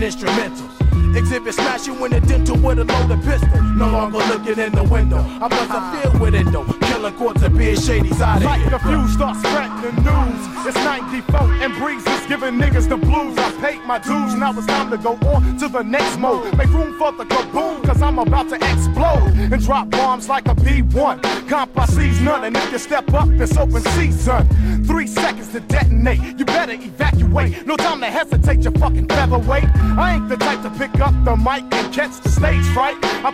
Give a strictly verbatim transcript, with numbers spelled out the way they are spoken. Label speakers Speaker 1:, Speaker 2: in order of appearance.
Speaker 1: instrumentals. Exhibit smash you in the dental with a loaded pistol. No longer looking in the window. I must feel with it though. Killing courts and being shadies out of
Speaker 2: like
Speaker 1: here.
Speaker 2: Like the fuse starts spreading the news. It's ninety-four and Breeze is giving niggas the blues. I paid my dues, now it's time to go on to the next mode. Make room for the kaboom, cause I'm about to explode and drop bombs like a P one. Compa sees none, and if you step up, it's open season. Three seconds to detonate, you better evacuate. No time to hesitate, you fucking featherweight. I ain't the type to pick up the mic and catch the stage fright. I